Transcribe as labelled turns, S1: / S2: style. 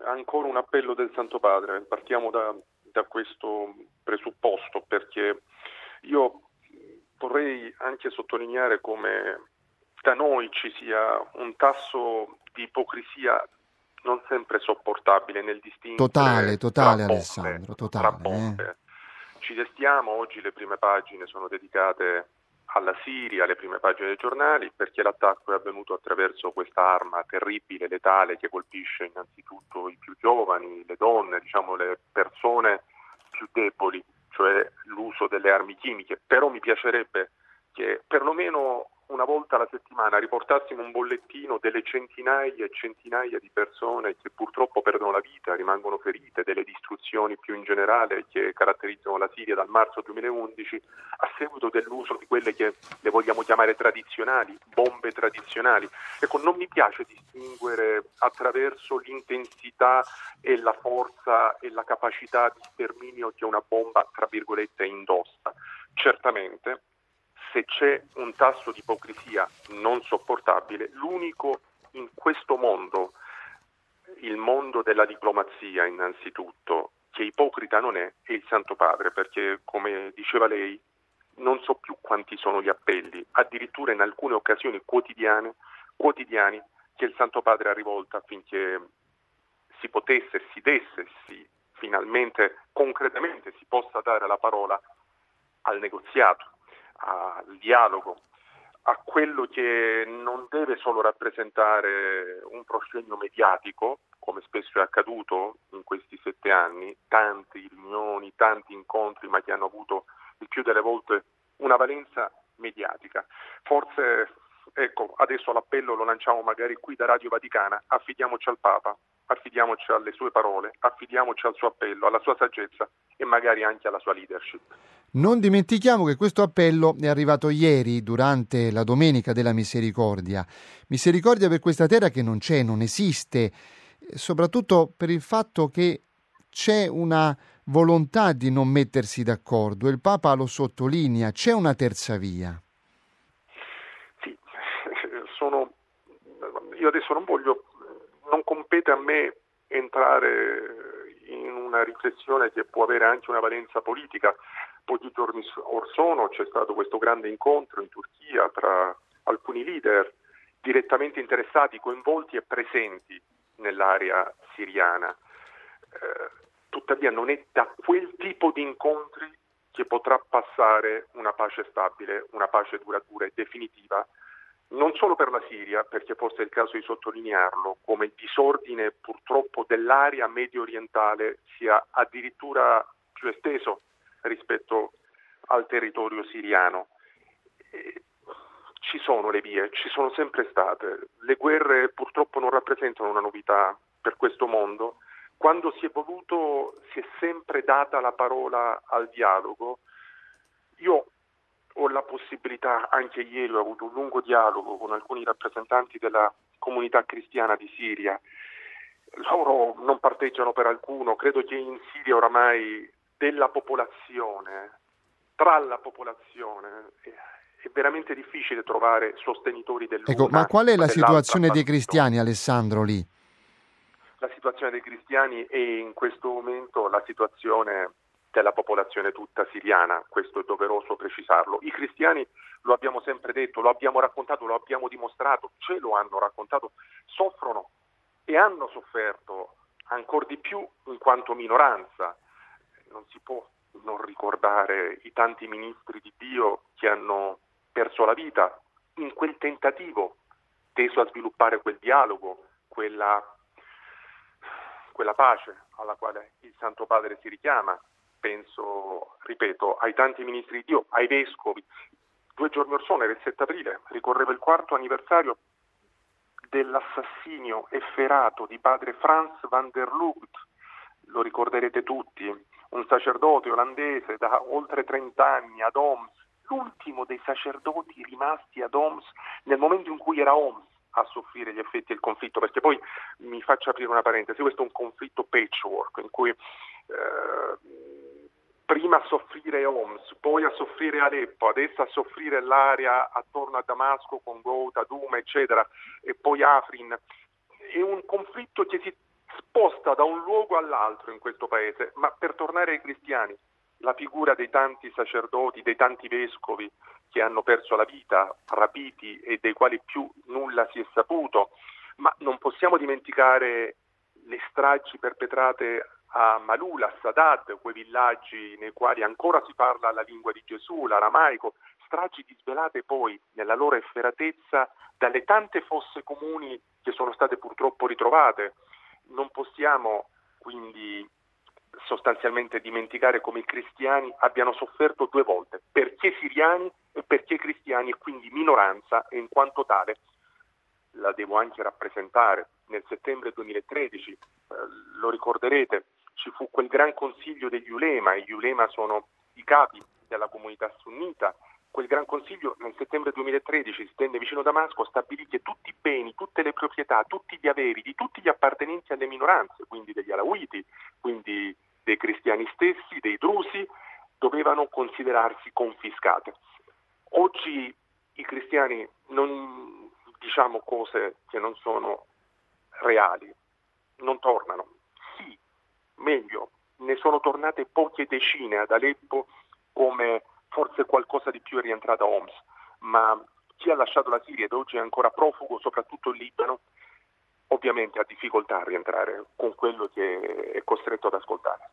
S1: ancora un appello del Santo Padre. Partiamo da questo presupposto, perché io vorrei anche sottolineare come da noi ci sia un tasso di ipocrisia non sempre sopportabile nel distinguere
S2: Totale Alessandro,
S1: tra
S2: totale.
S1: bombe. Ci destiamo, oggi le prime pagine sono dedicate alla Siria, le prime pagine dei giornali, perché l'attacco è avvenuto attraverso questa arma terribile, letale, che colpisce innanzitutto i più giovani, le donne, diciamo le persone più deboli, cioè l'uso delle armi chimiche. Però mi piacerebbe che perlomeno una volta alla settimana riportassimo un bollettino delle centinaia e centinaia di persone che purtroppo perdono la vita, rimangono ferite, delle distruzioni più in generale che caratterizzano la Siria dal marzo 2011 a seguito dell'uso di quelle che le vogliamo chiamare tradizionali, bombe tradizionali. Ecco, non mi piace distinguere attraverso l'intensità e la forza e la capacità di sterminio che una bomba, tra virgolette, indossa. Certamente, se c'è un tasso di ipocrisia non sopportabile, l'unico in questo mondo, il mondo della diplomazia innanzitutto, che ipocrita non è il Santo Padre, perché come diceva lei, non so più quanti sono gli appelli, addirittura in alcune occasioni quotidiani, che il Santo Padre ha rivolto affinché si potesse, si desse, finalmente, concretamente si possa dare la parola al negoziato, al dialogo, a quello che non deve solo rappresentare un proscenio mediatico, come spesso è accaduto in questi 7 anni, tante riunioni, tanti incontri, ma che hanno avuto il più delle volte una valenza mediatica. Forse, ecco, adesso l'appello lo lanciamo magari qui da Radio Vaticana: affidiamoci al Papa, affidiamoci alle sue parole, affidiamoci al suo appello, alla sua saggezza e magari anche alla sua leadership.
S2: Non dimentichiamo che questo appello è arrivato ieri durante la Domenica della Misericordia. Misericordia per questa terra che non c'è, non esiste, soprattutto per il fatto che c'è una volontà di non mettersi d'accordo. Il Papa lo sottolinea, c'è una terza via.
S1: Sì, io adesso non compete a me entrare in una riflessione che può avere anche una valenza politica. Pochi giorni or sono c'è stato questo grande incontro in Turchia tra alcuni leader direttamente interessati, coinvolti e presenti nell'area siriana. Tuttavia non è da quel tipo di incontri che potrà passare una pace stabile, una pace duratura e definitiva, non solo per la Siria, perché forse è il caso di sottolinearlo, come il disordine purtroppo dell'area medio orientale sia addirittura più esteso rispetto al territorio siriano. Ci sono le vie, ci sono sempre state. Le guerre purtroppo non rappresentano una novità per questo mondo. Quando si è voluto, si è sempre data la parola al dialogo. Io ho la possibilità, anche ieri ho avuto un lungo dialogo con alcuni rappresentanti della comunità cristiana di Siria. Loro non parteggiano per alcuno, credo che in Siria oramai della popolazione, tra la popolazione, è veramente difficile trovare sostenitori dell'una.
S2: Ecco, ma qual è la situazione dei
S1: fazione.
S2: cristiani, Alessandro, lì?
S1: La situazione dei cristiani è in questo momento la situazione della popolazione tutta siriana, questo è doveroso precisarlo. I cristiani, lo abbiamo sempre detto, lo abbiamo raccontato, lo abbiamo dimostrato, ce lo hanno raccontato, soffrono e hanno sofferto ancor di più in quanto minoranza. Non si può non ricordare i tanti ministri di Dio che hanno perso la vita in quel tentativo teso a sviluppare quel dialogo, quella pace alla quale il Santo Padre si richiama. Penso, ripeto, ai tanti ministri di Dio, ai vescovi. 2 giorni or sono, era il 7 aprile, ricorreva il 4º anniversario dell'assassinio efferato di padre Frans van der Lugt. Lo ricorderete tutti, un sacerdote olandese da oltre 30 anni ad Homs, l'ultimo dei sacerdoti rimasti ad Homs nel momento in cui era Homs a soffrire gli effetti del conflitto, perché poi mi faccio aprire una parentesi, questo è un conflitto patchwork in cui prima a soffrire Homs, poi a soffrire Aleppo, adesso a soffrire l'area attorno a Damasco con Ghouta, Douma, eccetera, e poi Afrin. È un conflitto che si sposta da un luogo all'altro in questo paese. Ma per tornare ai cristiani, la figura dei tanti sacerdoti, dei tanti vescovi che hanno perso la vita, rapiti e dei quali più nulla si è saputo, ma non possiamo dimenticare le stragi perpetrate a Malula, a Sadat, quei villaggi nei quali ancora si parla la lingua di Gesù, l'aramaico, stragi disvelate poi nella loro efferatezza dalle tante fosse comuni che sono state purtroppo ritrovate. Non possiamo quindi sostanzialmente dimenticare come i cristiani abbiano sofferto due volte, perché siriani e perché cristiani, e quindi minoranza, e in quanto tale la devo anche rappresentare. Nel settembre 2013, lo ricorderete, ci fu quel gran consiglio degli ulema, e gli ulema sono i capi della comunità sunnita. Quel gran consiglio nel settembre 2013 si tenne vicino Damasco, stabilì che tutti i beni, tutte le proprietà, tutti gli averi di tutti gli appartenenti alle minoranze, quindi degli alawiti, quindi dei cristiani stessi, dei drusi, dovevano considerarsi confiscate. Oggi i cristiani non diciamo cose che non sono reali, non tornano. Sì, meglio, ne sono tornate poche decine ad Aleppo, come forse qualcosa di più è rientrata a Homs, ma chi ha lasciato la Siria ed oggi è ancora profugo, soprattutto il Libano, ovviamente ha difficoltà a rientrare con quello che è costretto ad ascoltare.